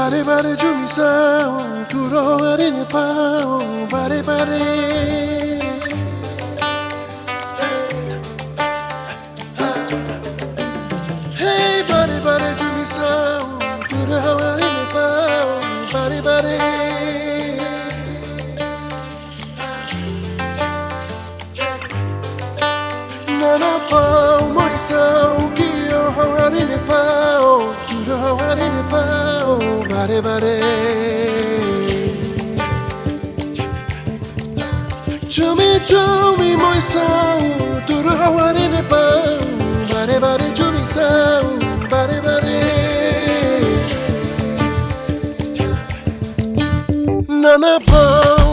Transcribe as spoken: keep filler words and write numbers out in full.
Bari bari jumi sao, turo ari ne pao, bari bari. Hey, bari bari jumi sao, turo ari ne pao, bari bari. Nana pao, moi sao, kio ari ne pao, turo ari ne pao, bari bari. Chumi chumi moi sao, turo ari ne pao, bari bari chumi sao, bari bari. Nana pao.